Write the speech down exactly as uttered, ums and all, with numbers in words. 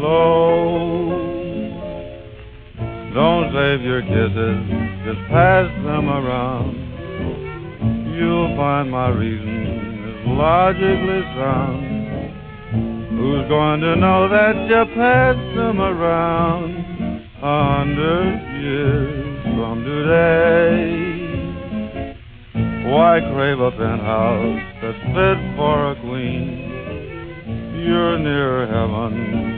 low. Don't save your kisses, just pass them around. You'll find my reason is logically sound. Who's going to know that you passed them around a hundred years from today? Why crave a penthouse that's fit for a queen? You're near heaven